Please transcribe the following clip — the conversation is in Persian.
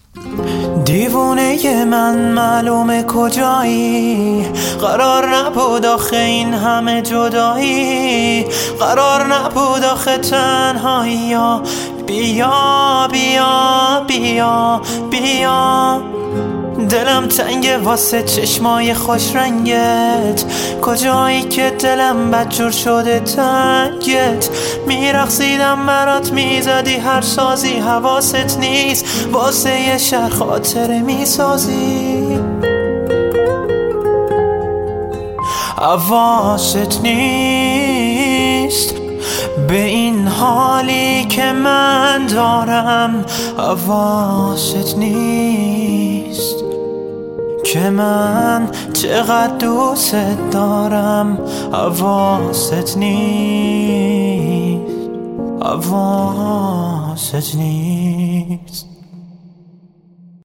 دیوونه من معلومه کجایی، قرار نبود آخه این همه جدایی، قرار نبود آخه تنهایی. بیا بیا بیا بیا، دلم تنگه واسه چشمای خوش رنگت، کجایی که دلم بدجور شده تنگت. میرقصیدم برات میزدی هر سازی، حواست نیست واسه یه شهر خاطره میسازی. حواست نیست به این حالی که من دارم، حواست نیست که من چقدر دوست دارم، حواست نیست، حواست نیست.